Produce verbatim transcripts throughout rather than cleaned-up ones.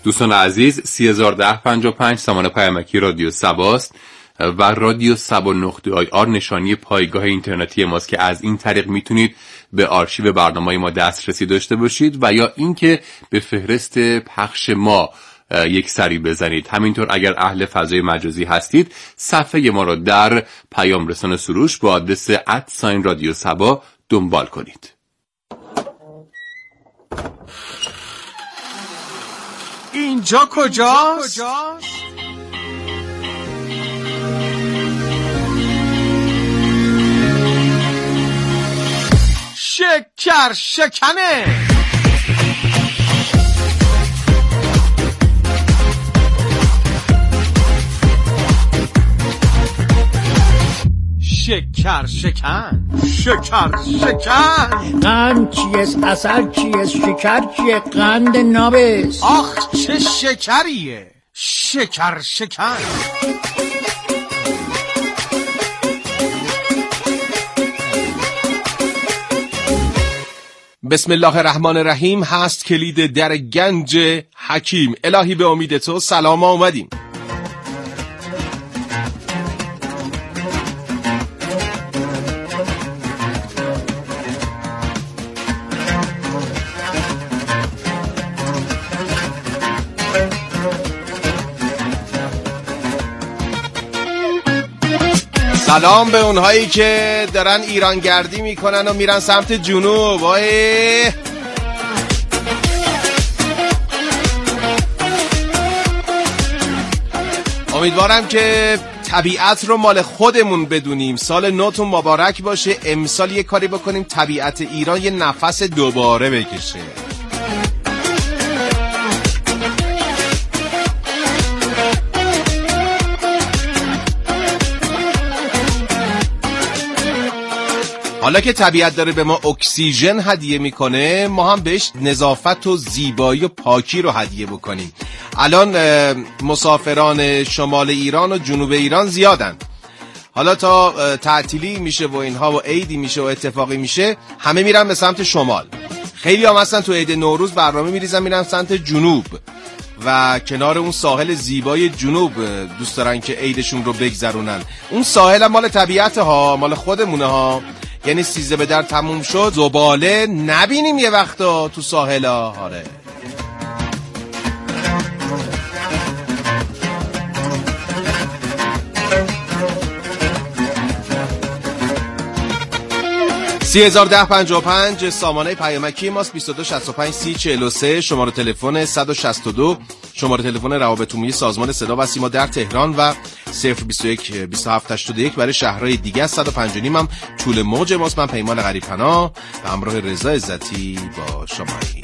دوستان عزیز، سی هزار و ده پنجاه و پنج سامانه پیامکی رادیو سباست و رادیو سبا نقطه آی آر نشانی پایگاه اینترنتی ماست که از این طریق میتونید به آرشیو برنامه‌های ما دسترسی داشته باشید و یا اینکه به فهرست پخش ما یک سری بزنید. همینطور اگر اهل فضای مجازی هستید صفحه ما را در پیام رسان سروش با آدرس ات ساین رادیو سبا دنبال کنید. اینجا کجاست؟ شکر شکنه. شکر شکن، شکر شکن. قند چیست؟ عسل چیست؟ شکر چیه؟ قند نابست. آخ چه شکریه. شکر شکن. بسم الله الرحمن الرحیم هست کلید در گنج حکیم. الهی به امید تو سلام آمدیم. سلام به اونهایی که دارن ایران گردی میکنن و میرن سمت جنوب. آی امیدوارم که طبیعت رو مال خودمون بدونیم. سال نوتون مبارک باشه. امسال یه کاری بکنیم طبیعت ایران یه نفس دوباره بکشه. حالا که طبیعت داره به ما اکسیژن هدیه میکنه، ما هم بهش نظافت و زیبایی و پاکی رو هدیه بکنیم. الان مسافران شمال ایران و جنوب ایران زیادن. حالا تا تعطیلی میشه و اینها و عیدی میشه و اتفاقی میشه، همه میرن به سمت شمال. خیلی هم اصلا تو عید نوروز برنامه میریزن میرن سمت جنوب و کنار اون ساحل زیبای جنوب دوست دارن که عیدشون رو بگذرونن. اون ساحل هم مال طبیعت ها، مال خودمونه ها. یعنی سیزده به در تموم شد زباله نبینیم یه وقتا تو ساحل ها. آره سی هزار و ده پنجاه و پنج سامانه پیامکی ماست. بیست و دو شصت و پنج سی چهل و سه شماره تلفن صد و شصت و دو شماره تلفن روابط عمومی سازمان صدا و سیما در تهران و صفر بیست و یک بیست و هفت هشتاد و یک برای شهرهای دیگه. صد و پنج و نیم هم طول موج ماست. من پیمان غریب‌پناه و همراه رضا عزتی با شمایی.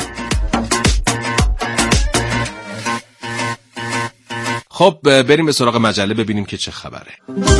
خب بریم به سراغ مجله ببینیم که چه خبره.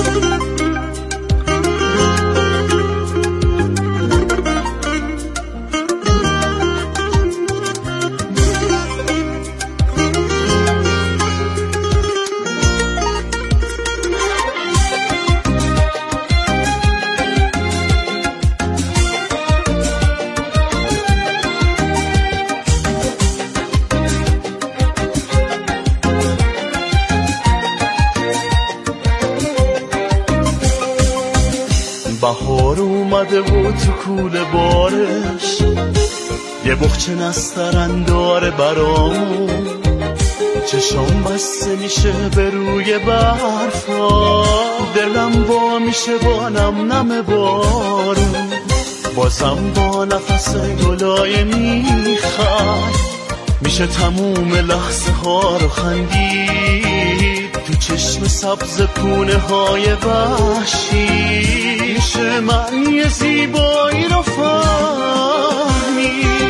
بهار اومده و تو کوله بارش یه بخچه نسترن داره برامون. چشام بسته میشه به روی برفا، دلم وا میشه با نم نم بارون. بازم با نفس گلای میخواد میشه تموم لحظه ها رو خندید. تو چشم سبز پونه های وحشی میشه معنی زیبایی رو فهمید.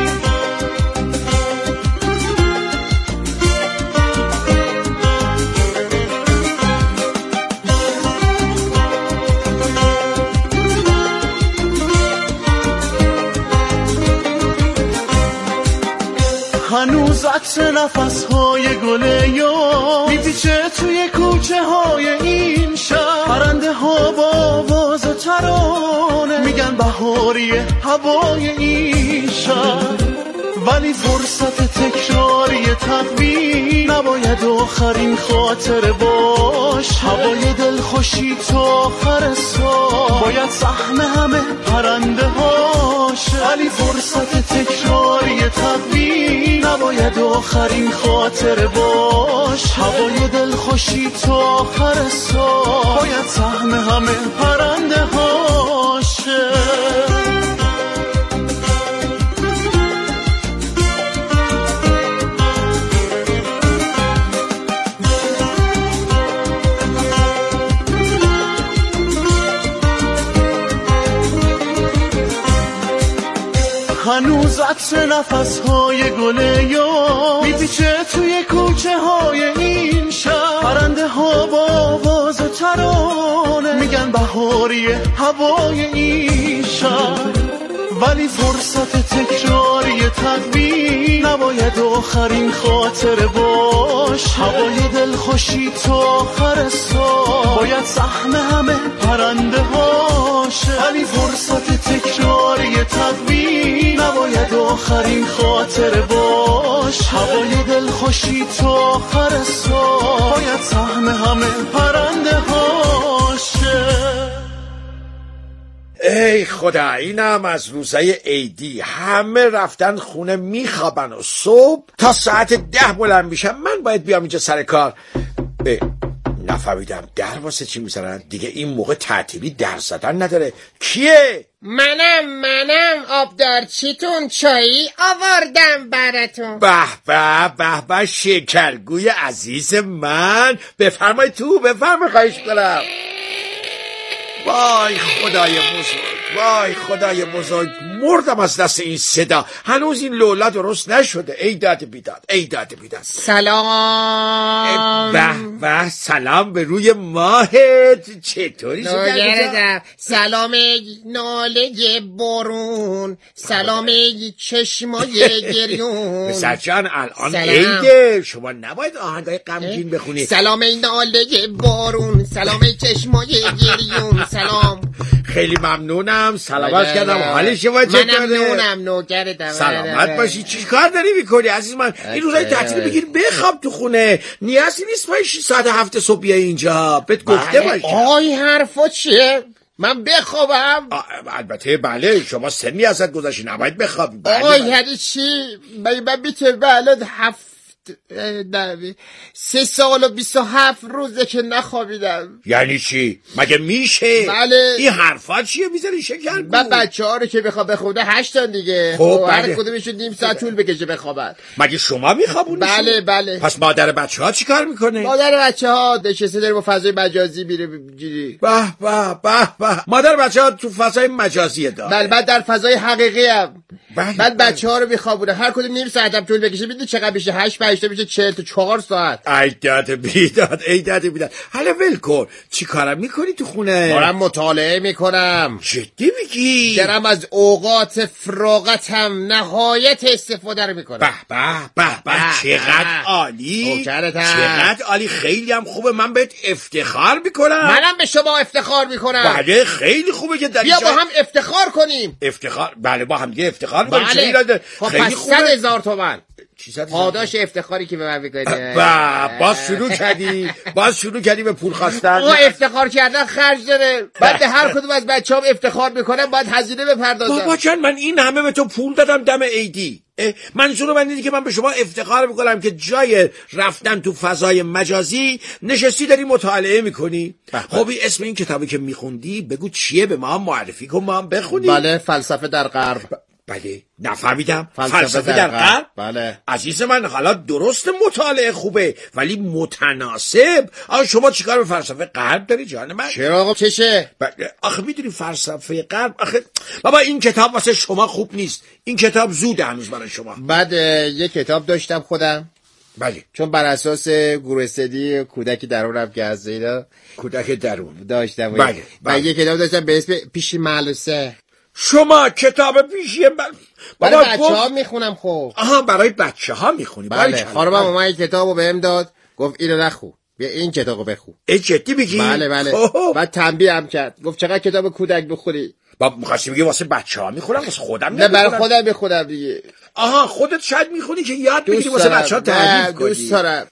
هنوز عطر نفس های گله یا میپیچه توی کوچه های این شهر. پرنده ها با آواز ترانه میگن بهاریه هوای این شهر. ولی فرصت تکراری تقویم نباید آخرین خاطر باش. هوای دلخوشی تا آخر سال باید سهم همه پرنده هاش. ولی فرصت تکراری تقویم نباید آخرین خاطر باش. هوای دلخوشی تا آخر سال باید سهم همه پرنده هاشه. هنوز عطر نفس‌های گله یا میپیچه توی کوچه های این شهر. پرنده ها با آواز و ترانه میگن بهاری هوای این شهر. ولی فرصت تکراری تقویم نباید آخرین خاطر باش. هوای دلخوشی تا آخر سال باید سهم همه پرنده هاشه. ولی فرصت تکراری تقویم نباید آخرین خاطر باش. هوای دلخوشی تا آخر سال باید سهم همه پرنده هاشه. ای خدا، اینم از روزای عیدی همه رفتن خونه میخوابن و صبح تا ساعت ده بلند میشن. من باید بیام اینجا سر کار. نفهمیدم در واسه چی میزنن دیگه؟ این موقع تعطیلی در زدن نداره. کیه؟ منم منم آبدارچیتون چایی آوردم براتون. به به به به شکرگوی عزیز من، بفرمای تو، بفرمای، خواهش کنم. وای خدای بزرگ، وای خدای بزرگ، مردم از دست این صدا. هنوز این لولا درست نشده. ای داد بیداد، ای داد بیداد. سلام. به به، سلام به روی ماهت. چطوری شده؟ سلام ناله بارون، سلام چشمای گریون. پسر جان الان عیده، شما نباید آهنگای غمگین بخونی. سلام ناله بارون، سلام چشمای گریون. سلام. خیلی ممنونم، سلامت کردم. حال شما چطوره؟ ممنونم، نوکرتم. سلامت باشی. چی کار داری میکنی عزیز من؟ این روزای تعطیل بگیر بخواب تو خونه. نیازی نیست پای شش ساعت هفت صبح بیای اینجا. بهت گفته باشم. آی حرفا چیه؟ من بخوابم؟ البته بله، شما سنی ازت گذاشتی، نباید بخوابی. آی یعنی چی؟ من بیته بلد هفت سه سال و بیست و هفت روزه که نخوابیدم. یعنی چی؟ مگه میشه؟ بله. این حرفا چیه میذاری شکر؟ من بچه ها رو که بخواب بخوابه هشتن دیگه. خب هر بله. کدومشون نیم ساعت طول بکشه بخوابن. مگه شما میخوابونیشون؟ بله بله. پس مادر بچه ها چی کار میکنه؟ مادر بچه ها نشسته داره با فضای مجازی میره جیری. به به به به. مادر بچه ها تو فضای مجازیه داره. بله، بعد در فضای حقیقی هم. بله بعد بله. بچه ها رو میخوابونه، هر کدوم نیم ساعت هم طول بکشه. میدونی چقدر میشه؟ هشت پنج میشه چهل تا چهار ساعت. ای داد بیداد، ای داد بیداد. حالا ول کن، چی کارم میکنی تو خونه؟ دارم مطالعه میکنم. جدی میگی؟ دارم از اوقات فراغتم نهایت استفاده رو میکنم. به به به به، چقدر عالی، چقدر عالی، خیلی هم خوبه. من بهت افتخار میکنم. منم به شما افتخار میکنم. بله خیلی خوبه که در بیا با هم افتخار کنیم. افتخار؟ بله با هم دیگه افتخار بله. کنیم. خیلی خوبه. صد هزار تومن پاداش افتخاری که به من میکنه. با باز شروع کردی باز شروع کردی به پول خواستن. آقا افتخار کردن خرج داره. بعد هر کدوم از بچه‌ام افتخار میکنم باید هزینه بپردازم. بابا جان من این همه به تو پول دادم دم عیدی. منظور من اینه که من به شما افتخار میکنم که جای رفتن تو فضای مجازی نشستی داری مطالعه میکنی. خب اسم این کتابی که میخوندی بگو چیه، به ما هم معرفی کن ما هم بخونیم. بله، فلسفه در غرب. بله نفهمیدم. فلسفه, فلسفه در غرب. بله عزیز من حالا درست مطالعه خوبه ولی متناسب. آخه شما چیکار به فلسفه غرب داری جان من؟ چرا آقا چشه؟ آخه میدونی فلسفه غرب، آخه بابا این کتاب واسه شما خوب نیست. این کتاب زوده هنوز برای شما. بعد یه کتاب داشتم خودم. بله چون بر اساس گروه‌استدی کودکی درونم که از اینا کودک درون داشتم. بله و یه کتاب داشتم به اسم پیشی ملوسه. شما کتاب پیشی من برای بچه ها میخونم. خب آها برای بچه ها میخونی؟ بله. خانمم اومد این کتابو بهم داد، گفت اینو نخو، بیا این کتابو بخون. ای جدی میگی؟ بله بله. بعد تنبیه هم کرد، گفت چقدر کتاب کودک بخونی. بابا می‌خواستی بگی واسه بچه‌ها میخونم واسه خودم نه برای خودم بخونم دیگه. آها خودت شاید میخونی که یاد بگیری واسه بچه‌ها تعریف کنی. دوست دارم.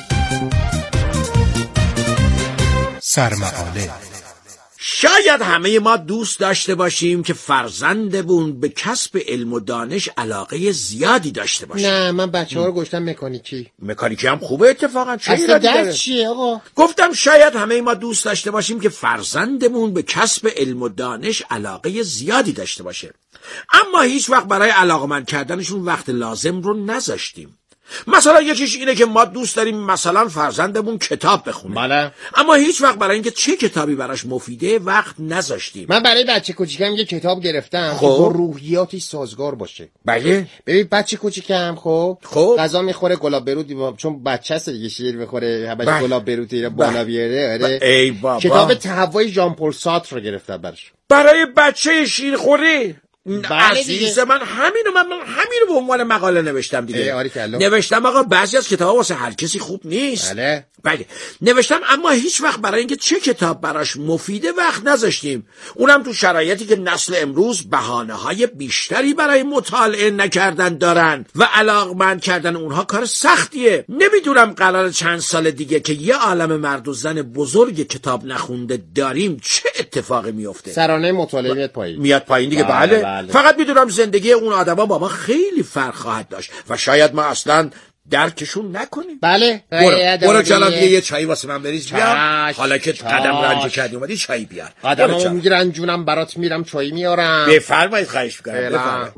سرمقاله. شاید همه ما دوست داشته باشیم که فرزندمون به کسب علم و دانش علاقه زیادی داشته باشه. نه من بچه ها رو گشتم مکانیکی. مکانیکی هم خوبه اتفاقا. چه اصلا درس چیه آقا؟ گفتم شاید همه ما دوست داشته باشیم که فرزندمون به کسب علم و دانش علاقه زیادی داشته باشه، اما هیچ وقت برای علاقمند کردنشون وقت لازم رو نذاشتیم. مثلا یکیش اینه که ما دوست داریم مثلا فرزندمون کتاب بخونه، بله، اما هیچ وقت برای اینکه چه کتابی براش مفیده وقت نذاشتیم. من برای بچه کوچیکم یه کتاب گرفتم خب. که با روحیاتش سازگار باشه. بله ببین بچه کوچیکم خب خب غذا میخوره گلاب برود، چون بچه است دیگه، شیر بخوره همش بله. گلاب برود اینا بالا بله. بیاره. آره ای بابا. کتاب تهوع ژان پل سارتر رو گرفتم براش. برای بچه شیرخوری. بله عزیز من همینو من, من همینو به عنوان مقاله نوشتم دیگه. آره کلا. نوشتم آقا بعضی از کتابا واسه هر کسی خوب نیست. بله. بله نوشتم اما هیچ وقت برای اینکه چه کتاب براش مفیده وقت نذاشتیم، اونم تو شرایطی که نسل امروز بهانه‌های بیشتری برای مطالعه نکردن دارن و علاقمند کردن اونها کار سختیه. نمیدونم قرار چند سال دیگه که یه عالم مرد و زن بزرگ کتاب نخونده داریم چه اتفاقی میفته. سرانه مطالعه میاد پایین. میاد پایین دیگه. بله, بله. بله. فقط میدونم زندگی اون آدما با ما خیلی فرق خواهد داشت و شاید ما اصلا درکشون نکنیم. بله برو برو جلال دیگه یه چایی واسه من بریز بیار. حالا که چاش. قدم رنج کردی اومدی چایی بیار. قدممو میرنجونم برات میرم چایی میارم. بفرمایید خواهش می‌کنم. بفرمایید.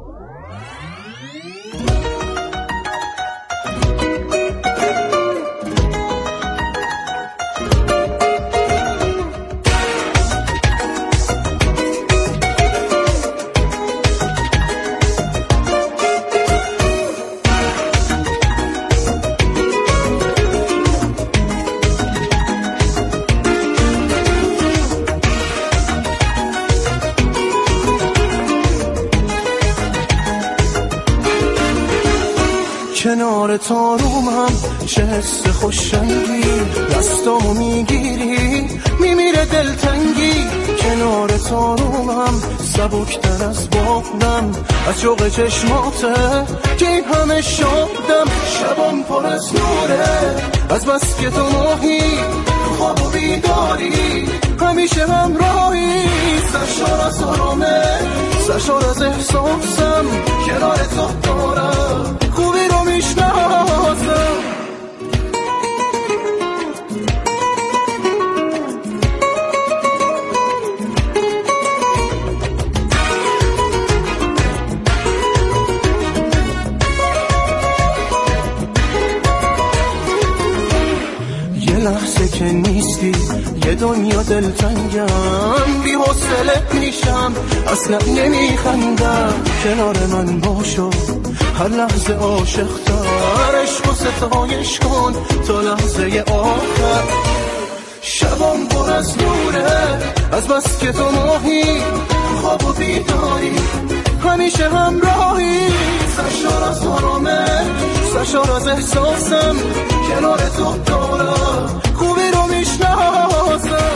کنار تارومم چه حس خوشنگی، دستامو میگیری میمیره دلتنگی. کنار تارومم سبکتر از بادم، از شوق چشماته که این همه شادم. شبام پر از نوره از بس که تو ماهی، خواب و بیداری همیشه همراهی. سرشار از آرامه سرشار از احساسم، کنار تو دارم خوبی رو میشناسم. یه لحظه که نیستی یه دنیا دلتنگم، بی حوصله میشم اصلا نمیخندم. کنار من باشو هر لحظه عاشق تر، عشق و ستایش کن تا لحظه آخر. شبام پر از نوره از بس که تو ماهی، خواب و بیداری همیشه همراهی. سرشار از آرامه سرشار از احساسم، کنار تو دارم خوبی رو میشناسم.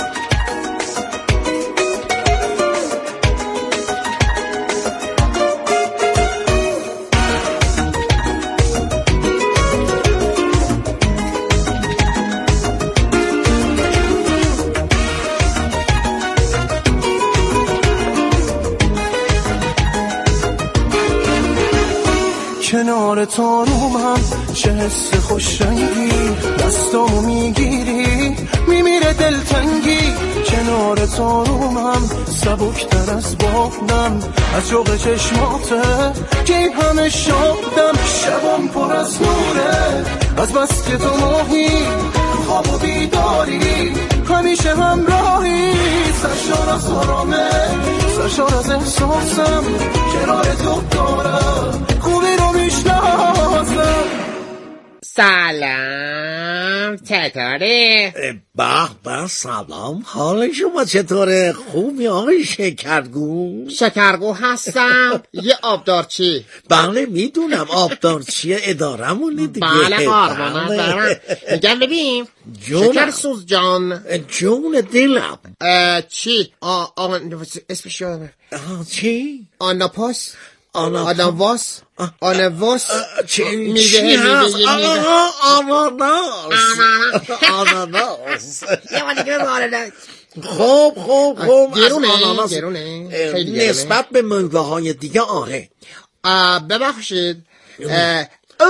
کنار تارومم چه حس خوشنگی، دستامو میگیری میمیره دلتنگی. کنار تارومم سبکتر از بادم، از شوق چشماته که این همه شادم. شبام پر از نوره از بس که تو ماهی، خواب و بیداری همیشه همراهی. سرشار از آرامه سرشار از احساسم، کنار تو دارم خوبی رو میشناسم. سلام چطوره؟ به به سلام، حال شما چطوره؟ خوبی آقای شکرگو؟ شکرگو هستم. یه آبدارچی. بله میدونم آبدارچی ادارمونه دیگه. بله قربانت برم. میگم ببین شکر سوز جان، جون دلم. چی؟ آ آ اسمش یادم. چی؟ آناپاس. آناناس آناناس چی چی هست؟ آناناس آناناس خوب خوب خوب گرونه گرونه نسبت به میوه های دیگه آره. ببخشید او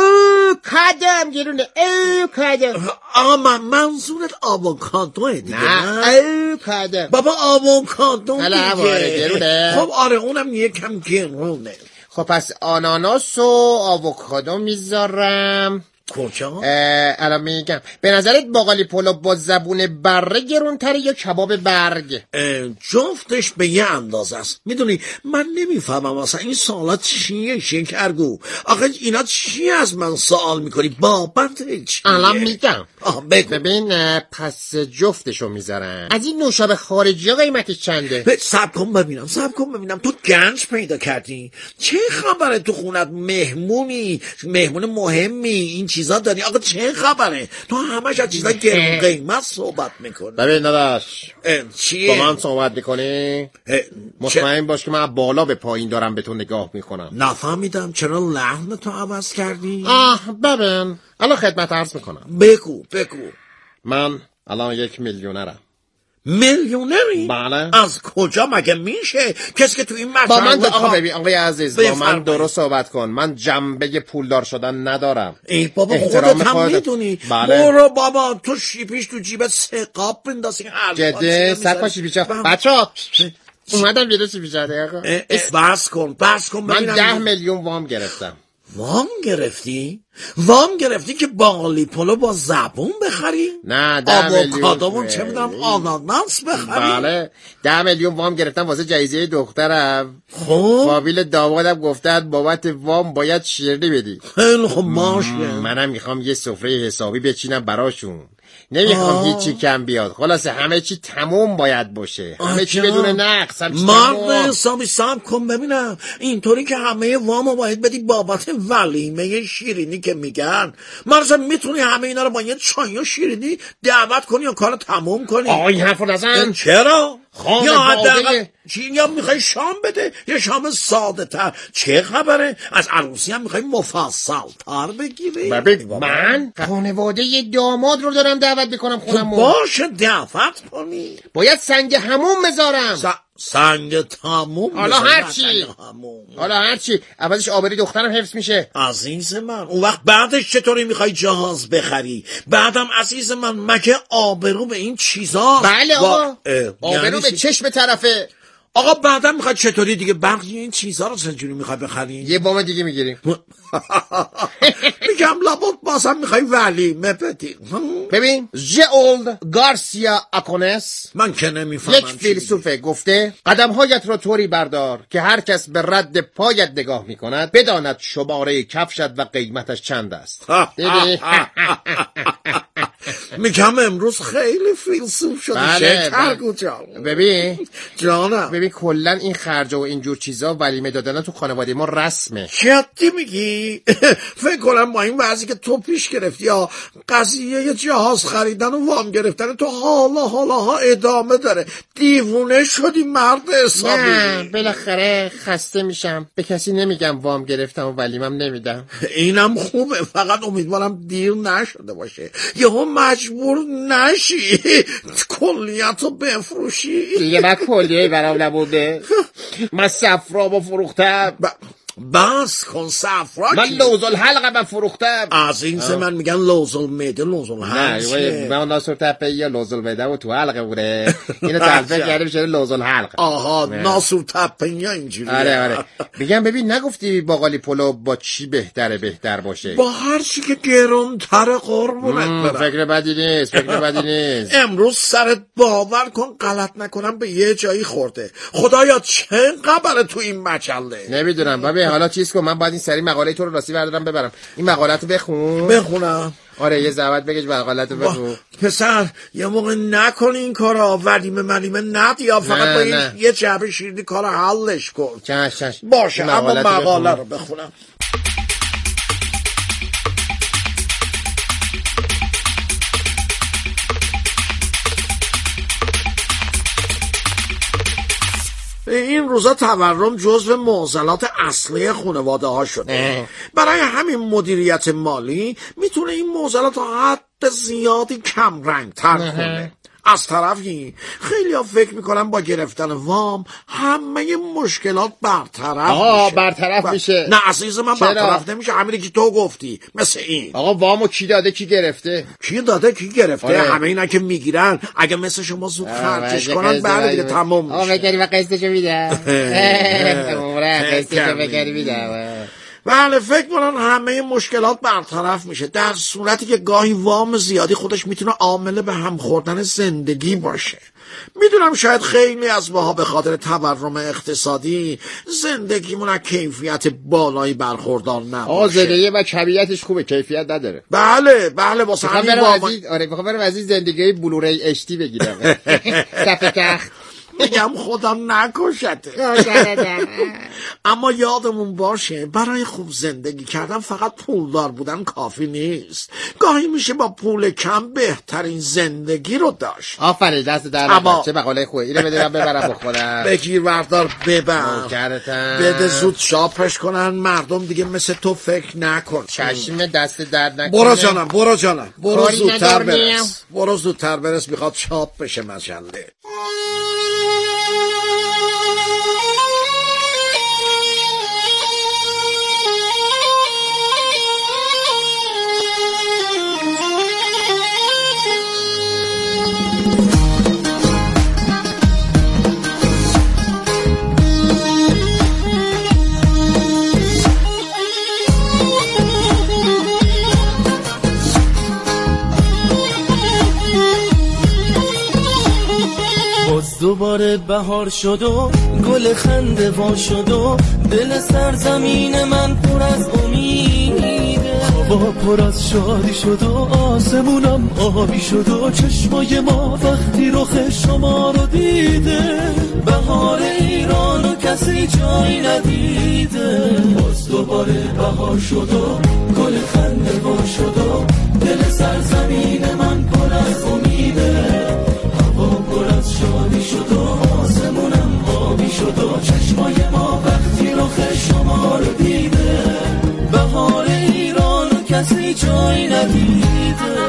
کدم گرونه او کدم. آما منظورت آووکادوه دیگه نه او کدم بابا آووکادو دیگه گرونه. خب آره اونم یکم گرونه. خب پس آناناس و آووکادو میذارم کجا؟ الان میگم. به نظرت باقالی پلو با زبون بره گرونتره یا کباب برگ؟ جفتش به یه اندازه است. میدونی من نمیفهمم اصلا این سوالات چیه شکرگو؟ آخه اینا چی از من سوال میکنی؟ بابت چیه؟ الان میگم. ببین پس جفتشو میذارم. از این نوشابه خارجی قیمتش چنده؟ سب کن ببینم سب کن ببینم تو گنج پیدا کردی؟ چه خبره تو خونت؟ مهمونی مهمون مهمی این چیزا داری؟ آقا چه خبره؟ تو همش از چیزا گرون قیمت صحبت میکنی. ببین داداش چیه؟ با من صحبت میکنی؟ مطمئن باش که من بالا به پایین دارم به تو نگاه میکنم. نفهمیدم چرا لحن تو عوض کردی؟ آه ببین الان خدمت عرض میکنم. بگو بگو. من الان یک میلیونرم. میلیونری؟ بله. از کجا مگه میشه کسی که تو این مجله با من آقا ببین آقای عزیز با من درست صحبت کن. من جنبه پولدار شدن ندارم. ای بابا خودت هم میدونی. بله. برو بابا تو شیپیش تو جیبت سقاب بندازی حرفا. جده سرپا شیپیچا بچا اومدم بیرون شیپیچا آقا بس کن بس کن. من ده میلیون وام گرفتم. وام گرفتی؟ وام گرفتی که باقالی پلو با زبون بخری؟ نه ده میلیون. آووکادومون چه میدونم آناناس بخری؟ بله ده میلیون وام گرفتم واسه جایزه دخترم. خب فامیل دامادم گفتن بابت وام باید شیرینی بدی. خیلی خب باشه. منم میخوام یه سفره حسابی بچینم براشون. نمیخوام هیچی کم بیاد. خلاصه همه چی تموم باید باشه. همه چی بدون نقص. مرد حسابی سب کن ببینم. اینطوری که همه وامو باید بدی بابت ولیمه شیرینی که میگن. مرزا میتونی همه اینا رو با یه چای و شیرینی دعوت کنی یا کارو تموم کنی؟ آقا این حرفو نزن. چرا؟ یا حداقل چی یا میخوای شام بده یا شام ساده تر؟ چه خبره؟ از عروسی هم میخوای مفصل تر بگیری؟ ببین من خانواده داماد رو دارم دعوت بکنم خونم. باشه دعوت کنی. باید سنگ همون بذارم. س... سنگ تموم. حالا هرچی حالا هرچی اولش آبری دخترم حفظ میشه. عزیز من اون وقت بعدش چطوری میخوای جهاز بخری؟ بعدم عزیز من مگه آبرو به این چیزا؟ بله آقا آبرو یعنی به چشم طرفه. آقا بعدم میخوای چطوری دیگه بقیه این چیزا رو چجوری میخوای بخری؟ یه وام دیگه میگیریم. میگم لابد بازم میخوای ولیمه بدی. ببین ژئولد گارسیا آکونس من که نمیفهمم یک فیلسوفه گفته قدمهایت را طوری بردار که هر کس به رد پایت نگاه میکند بداند شماره کفشت و قیمتش چند است. میگم امروز خیلی فیلسوف شده. بله بله. جان ببین جانم ببین کلن این خرجه و اینجور چیزا ولیمه دادن تو خانواده ما رسمه. جدی میگی؟ فکر کنم با این وضعی که تو پیش گرفتی یا قضیه یه جهاز خریدن و وام گرفتن تو حالا حالا ها ادامه داره. دیوونه شدی مرد حسابی. نه بالاخره خسته میشم. به کسی نمیگم وام گرفتم و ولیمم نمیدم. اینم خوبه فقط امیدوارم دیر نشده باشه یهو مجبور نشی کلیتو بفروشی. دیگه من کلیه برام نبوده. من صفرامو فروختم. ب... بس کن صفرا. من لوزل حلقه من فروختم. عزیز من میگن لوزل میده لوزل حلقه. نه من ناصر تپه یا لوزل میده و تو حلقه بوده. اینو تلفیق کرده میشه لوزل حلقه. آها ناصر تپه یا اینجوری. آره آره. میگم ببین نگفتی باقالی پلو با چی بهتره بهتر باشه؟ با هر چی که گرونتر قربونت برم. فکر بدی نیست فکر بدی نیست. امروز سرت باور کن غلط نکنم به یه جایی خورده. خدایا چه خبره تو این مجله؟ نمیدونم ببین حالا چیز کن. من باید این سری مقاله تو رو راستی بردارم ببرم. این مقاله رو بخون. بخونم. آره یه زحمت بکش مقاله رو بخون. پسر یه موقع نکن این کارا. ولیمه ملیمه ندیا فقط با این یه جعبه شیرینی کار حلش کن. چش چش. باشه اما مقاله رو بخونم. این روزا تورم جزو معضلات اصلی خانواده ها شده. برای همین مدیریت مالی میتونه این معضلات حد زیادی کم رنگ تر کنه. از طرفی خیلی ها فکر میکنن با گرفتن وام همه مشکلات برطرف آقا میشه. برطرف ب... میشه. نه عزیز من چرا؟ برطرف نمیشه. همینی که تو گفتی مثل این. آقا وامو کی داده کی گرفته؟ کی داده کی گرفته؟ آره. همه اینا که میگیرن اگه مثل شما زود خرجش کنن بعد دیگه تمام میشه. آقا بگری و قسطشو میده. عمره قسطشو بگری میده. بله فکر کنن همه مشکلات برطرف میشه، در صورتی که گاهی وام زیادی خودش میتونه عامل به هم خوردن زندگی باشه. میدونم شاید خیلی از ماها به خاطر تورم اقتصادی زندگیمون از کیفیت بالایی برخوردار نباشه. آقا زندگی و کمیتش خوبه، کیفیت نداره. بله بله واسه همین واما آره میخوام برم از این زندگی بلوری اچ دی بگیرم. صفحه تخت میگم خدا نکشته. اما یادمون باشه برای خوب زندگی کردن فقط پولدار بودن کافی نیست. گاهی میشه با پول کم بهترین زندگی رو داشت. آفرین دست در اما... چه مقاله خوبه. اینو بده من ببرم بخورم. بگیر بردار ببر. بده زود شاپش کنن مردم دیگه مثل تو فکر نکن. چشم دست درد نکنه. برو جانم برو جانم برو زودتر برس. برو زودتر برس میخواد شاپ بشه مجله. دوباره بهار شد و گل خنده وا شد و دل سرزمین من پر از امیده. هوا پر از شادی شد و آسمونم آبی شد و چشمای ما وقتی رخ شما رو دیده. بهار ایران و کسی جای ندیده. باز دوباره بهار شد و گل خنده وا شد و دل سرزمین من پر از امیده. پر از شادی شد و آسمونم آبی شد و چشمای ما وقتی رخ شما رو دیده. بهار ایران و کسی جای ندیده.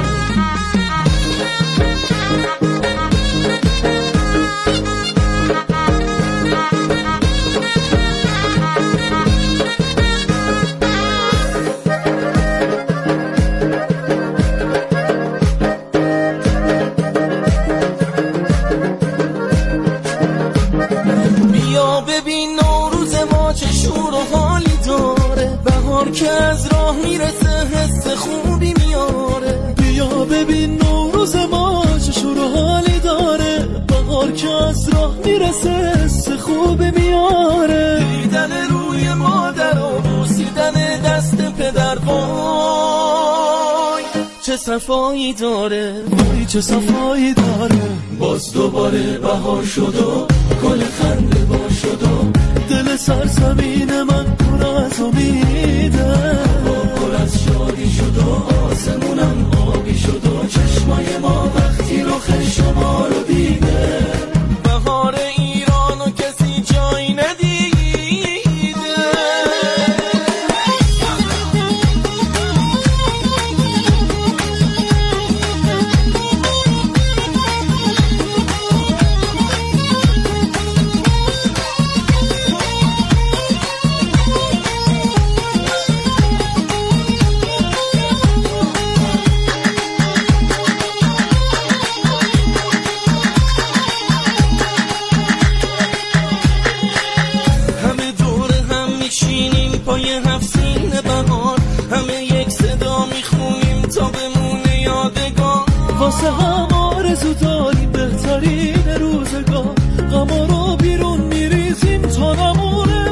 که از راه میرسه حس خوبی میاره. بیا ببین نوروز ما چه شور و حالی داره. بهار که از راه میرسه حس خوبی میاره. دیدن روی مادر و بوسیدن دست پدر وای چه صفایی داره. وای چه صفایی داره. باز دوباره بهار شد و گل خنده وا شد و دل سرزمین من پر از امیده. پر از شادی شد و آسمونم آبی شد و چشمای ما وقتی رخ شما رو دیده. بهار ایران و کسی جای ندیده. واسه هم آرزو داریم بهترین روزگار. غما رو بیرون میریزیم تا نمونه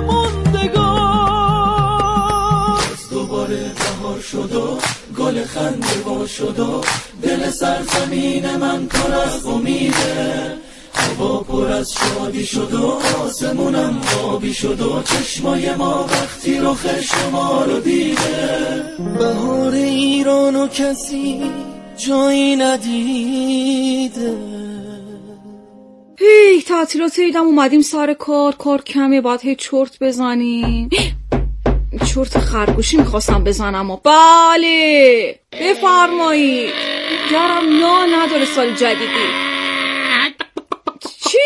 موندگار. دوباره بهار شد و گل خنده وا شد و دل سرزمین من پر از امیده. هوا پر از شادی شد و آسمونم آبی شد و چشمای ما وقتی رخ شما رو دیده. بهار ایران و کسی جایی ندیده. هی تعطیلات عیدم اومدیم سر کار، کار کمه، باید هی چرت بزنیم. چرت خرگوشی میخواستم بزنم و بله بفرمایید. گرم نا نداره سال جدیدی. چی؟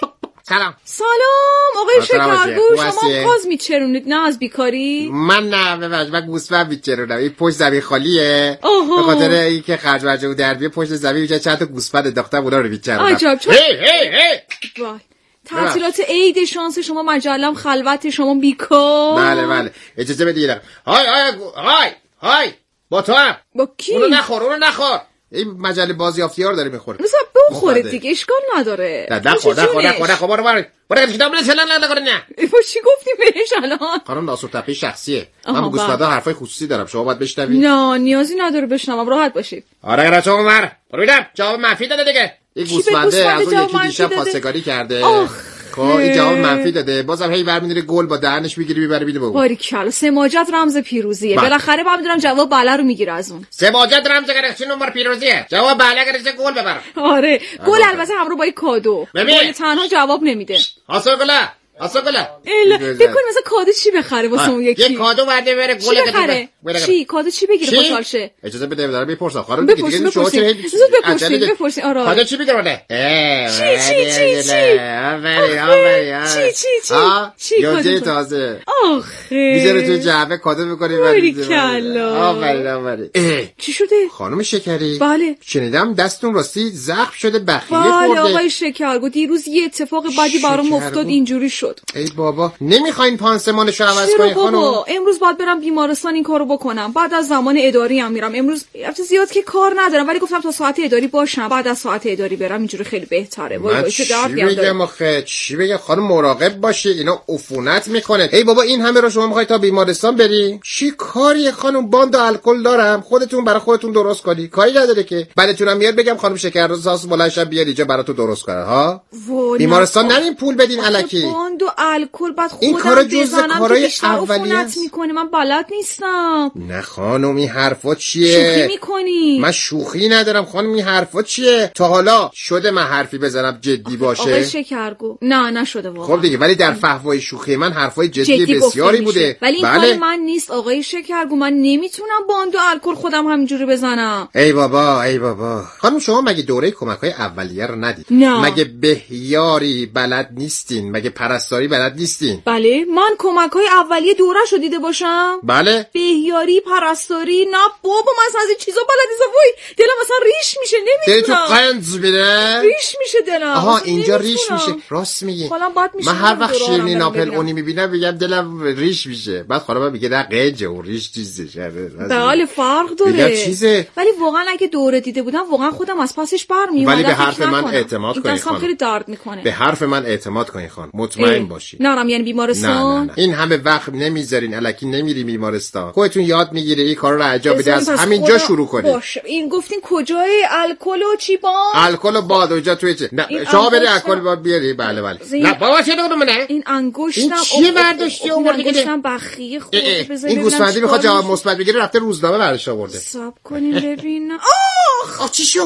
سلام. سلام آقای شکرگو، شما کاز میچرونید نه از بیکاری؟ من نه ببخش، من گوسفند میچرونم. این پشت زمین خالیه، به خاطر اینکه خرج برجه و دربیه پشت زمین اینجا چند تا گوسفند انداختم اونا رو میچرونم. عجب. هی هی هی وای تعطیلات عید شانس شما، مجلم خلوت شما بیکار. بله بله اجازه بدید. های های های های با تو هم. با کی؟ اونو نخور اونو نخور. این مجله بازیافتی ها رو داره میخوره. مثلا بخوره دیگه اشکال نداره. نه نخور نخور نخور نخور برو برو برو کتاب بده چلا نخور نه. با چی گفتی بهش الان؟ خانم ناصر تپی شخصیه. من با گوسفندا حرفای خصوصی دارم، شما باید بشنوی. نه نیازی نداره بشنوم، راحت باشید. آره گرا شما مر برو ببینم جواب منفی داده دیگه. این گوسفنده از اون یکی دیشب خواستگاری کرده. خب این جواب منفی داده، بازم هی برمی‌داره گل با دهنش میگیری میبره میده بابا. باریکلا سماجت رمز پیروزیه. بالاخره با میدونم جواب بله رو میگیره از اون. سماجت رمز گرفتی نمبر پیروزیه. جواب بله گرفته گل ببر. آره گل البته همراه با کادو. گل تنها جواب نمیده. حاصل گله حاصل گله. الا فکر کنم مثلا کادو چی بخره واسه اون یکی. یه کادو ورده بره گل بخره. چی کادو چی بگیره خوشحال شه؟ اجازه بده دارم میپرسم خانم دیگه دیگه شما چه هی بپرسید بپرسید. آره کادو چی بگیره ولی؟ چی چی چی چی؟ آفرین آفرین. چی چی چی؟ چی کادو تازه؟ آخه میذاره تو جعبه کادو میکنی ولی باریکلا. آفرین آفرین. چی شده؟ خانم شکری بله شنیدم دستون راستی زخم شده بخیه خورده. بله آقای شکرگو دیروز یه اتفاق بدی برام افتاد اینجوری شد. ای بابا نمیخواین پانسمانشو عوض کنین خانم؟ بابا امروز باید برم بیمارستان این کارو بکنم. بعد از زمان اداری هم میرم. امروز البته زیاد که کار ندارم ولی گفتم تا ساعت اداری باشم. بعد از ساعت اداری برم اینجوری خیلی بهتره. وای وای چه دردی میگم آخه چی بگم خانم مراقب باشی اینا عفونت میکنه. ای بابا این همه رو شما میخواید تا بیمارستان بری؟ چی کاری خانم؟ باند و الکل دارم خودتون برای خودتون درست کنی. کاری نداره که بعدتونم میاد بگم خانم شکرساز بلندشم بیاد اینجا براتون درست کنه ها. بیمارستان نرین پول بدین الکی. باند و الکل بعد این کارا جزء کارهای اولیه است. میکنه من بلد نیستم. نه خانم این حرفا چیه؟ شوخی میکنی؟ من شوخی ندارم خانم این حرفا چیه؟ تا حالا شده من حرفی بزنم جدی باشه؟ آقای شکرگو نه نشده واقعا. خب دیگه ولی در فحوای شوخی من حرفای جدی, جدی بسیاری بوده. ولی این بله؟ کار من نیست آقای شکرگو. من نمیتونم باند و الکل خودم همینجوری بزنم. ای بابا ای بابا خانم شما مگه دوره کمک‌های اولیه رو ندید؟ نه. مگه بهیاری بلد نیستین؟ مگه پرستاری بلد نیستین؟ بله من کمک‌های اولیه دوره‌شو دیده باشم. بله بهیاری پرستاری نه بابا من از این چیزا بلد نیستم. وای دلم مثلا ریش میشه نمیتونم. دل تو قنز میده؟ ریش میشه دلم. آها اینجا ریش میشه. راست میگی. من هر وقت شیرینی ناپل اونی میبینم میگم دلم ریش میشه. بعد خانم میگه نه قنجه اون ریش چیزشه. بله فرق داره. چیزه. ولی واقعا اگه دوره دیده بودم واقعا خودم از پسش برمیومدم. ولی به حرف من اعتماد کنید خانم. خیلی درد میکنه. به حرف من اعتماد کنید خانم. مطمئن باشید. نرم یعنی بیمارستان. نه نه نه. این همه وقت نمیذارین الکی نمیری بیمارستان. خودتون یاد میگیری این کارا رو انجام بدید از همینجا شروع کنید. باشه این گفتین کجای الکل و چی با؟ الکل و باد اونجا توی چه؟ نه شما بری الکل باد بیاری. بله بله. نه بابا چه دونه منه؟ این انگشتم چی برداشتی آوردی که انگشتم بخیه خورده. بزن این گوسفندی میخواد جواب مثبت بگیره رفته روزنامه برش آورده. حساب کنیم ببینم. آخ چی شد؟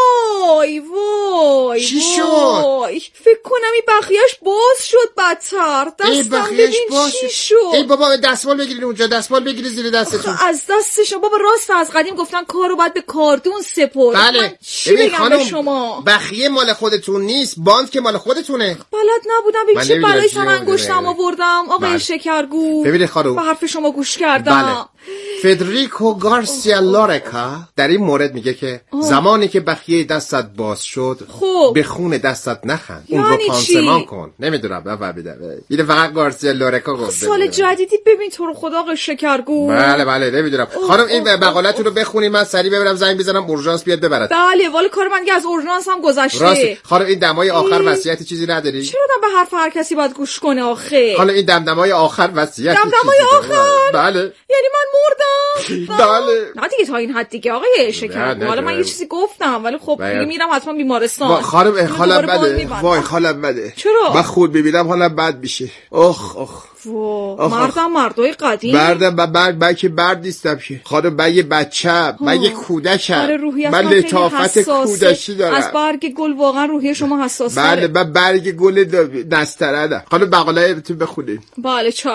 وای وای چی شد؟ فکر کنم این بخیه‌اش باز شد بدتر. دستم ببین چی شد. ای بابا دستمال بگیرین اونجا دستمال بگیری زیر دستتون. از دستش بابا راست از قدیم گفتن کارو باید به کاردون سپرد. بله ببین خانم شما بخیه مال خودتون نیست باند که مال خودتونه. بلد نبودم ببین چه بلایی سر انگشتم آوردم آقای بله. شکرگو ببینید خانم به حرف شما گوش کردم. بله. فدریکو گارسیا لورکا در این مورد میگه که آه. زمانی که بخیه دستت باز شد خوب. به خون دستت نخند یعنی اون رو پانسمان کن. نمیدونم نفهمیدم اینه فقط گارسیا لورکا گفته. سال جدیدی ببین تو رو خدا آقای شکرگو. بله بله نمیدونم خانم این مقاله‌تون رو بخونید من سریع ببرم زنگ بزنم اورژانس بیاد ببرد. بله والا کار من که از اورژانس هم گذشته. راستی خانم این دمای آخر وصیت چیزی نداری؟ چرا آدم به حرف هر کسی باید گوش کنه آخه؟ خانم این دمدمای آخر وصیت دمدمای آخر بله یعنی من مردم بله. نه دیگه تا این حد دیگه آقای شکر. حالا من یه چیزی گفتم ولی خب دیگه میرم حتما بیمارستان. خانم حالم بده. وای حالم بده. چرا؟ من خود ببینم حالم بد میشه. اخ اخ. مردم مردای قدیم. مردم من من من که مرد نیستم که. خانم من یه بچه‌م، من یه کودکم. من لطافت کودکی دارم. از برگ گل واقعا روحیه شما حساسه. بله من برگ گل نستردم. خانم بقالای بتون بخونید. بله چای